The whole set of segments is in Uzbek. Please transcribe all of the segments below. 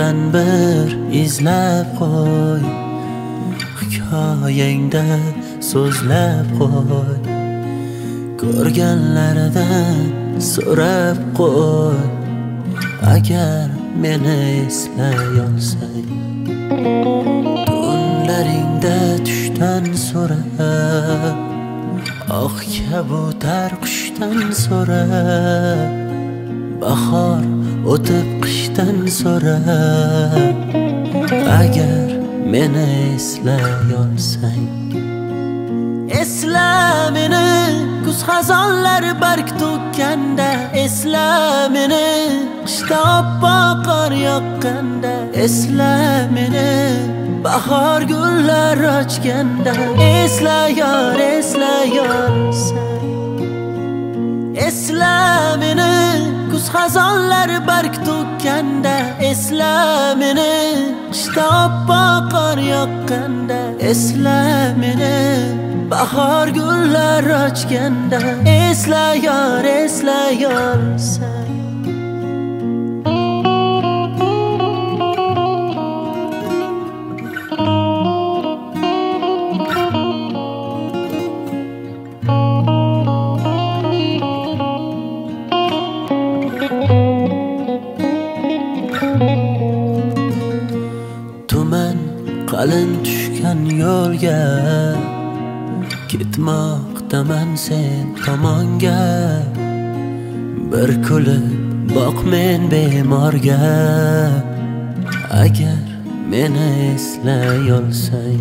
mendan bir izlab qo'y, hikoyangda so'zlab qo'y, ko'rganlaridan so'rab qo'y. Agar meni eslay olsang, tunlaringda tushdan so'rab, oq kabutar qushdan so'rab, bahor o'tib qishdan so'rab. Agar meni eslay olsang, esla meni kuz xazonlar barg to'kkanda, esla meni qishda oppoq qor yoqqanda, esla meni bahor gullar ochganda. Esla yor, esla yor sen. Esla meni kuz xazonlar barg to'kkanda, esla meni qishda oppoq qor yoqqanda, esla meni bahor gullar ochganda. Esla yor sen. Tuman qalin tushgan yo'lga ketmoqdaman sen tomonga. Bir kulib boq men bemorga. Agar meni eslay olsang,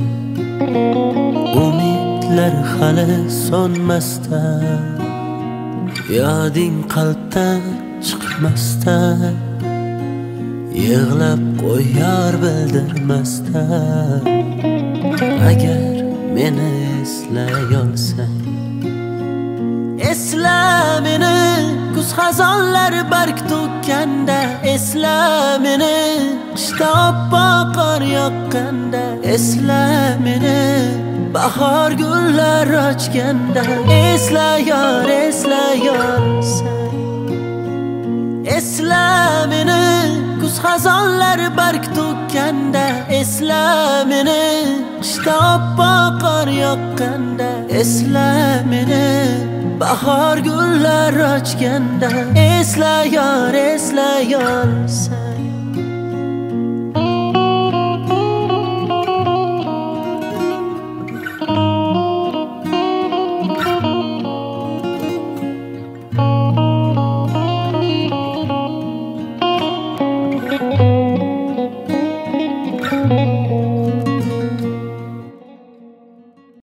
umidlar hali so'nmasdan, yoding qalbdan chiqmasdan, yig'lab qo'yar bildirmasdan. Agar meni eslay olsang, esla meni kuz xazonlar barg to'kkanda, esla meni qishda oppoq qor yoqqanda, esla meni bahor gullar ochganda. Esla yor sen. Esla meni kuz xazonlar barg to'kkanda, esla meni qishda oppoq qor yoqqanda, esla meni bahor gullar ochganda. Esla yor sen.